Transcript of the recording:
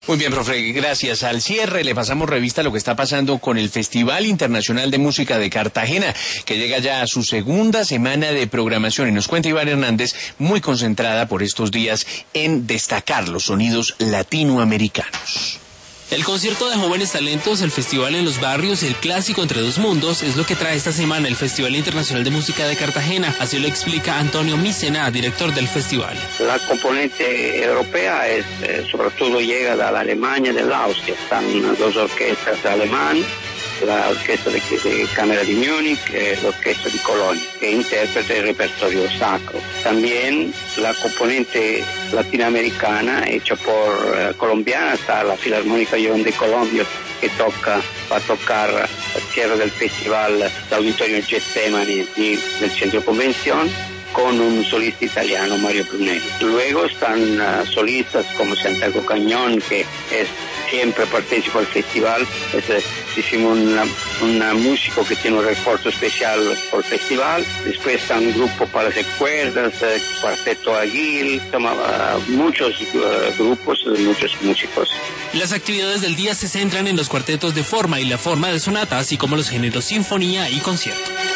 Muy bien, profe, gracias. Al cierre le pasamos revista a lo que está pasando con el Festival Internacional de Música de Cartagena, que llega ya a su segunda semana de programación y nos cuenta Iván Hernández, muy concentrada por estos días en destacar los sonidos latinoamericanos. El concierto de jóvenes talentos, el festival en los barrios y el clásico Entre Dos Mundos es lo que trae esta semana el Festival Internacional de Música de Cartagena. Así lo explica Antonio Micena, director del festival. La componente europea sobre todo llega de la Alemania y de la Austria. Están dos orquestas alemanas, la orquesta de Cámara de Múnich y la orquesta de Colonia, que interpreta el repertorio sacro. También la componente latinoamericana hecha por colombiana, está la Filarmónica de Colombia, que va a tocar al cierre del festival del Auditorio Getsemani del Centro de Convención, con un solista italiano, Mario Brunelli. Luego están solistas como Santiago Cañón, que siempre participa del festival. Hicimos un músico que tiene un reporte especial por el festival. Después está un grupo para las cuerdas, Cuarteto Aguil, muchos grupos, muchos músicos. Las actividades del día se centran en los cuartetos de forma y la forma de sonata, así como los géneros sinfonía y concierto.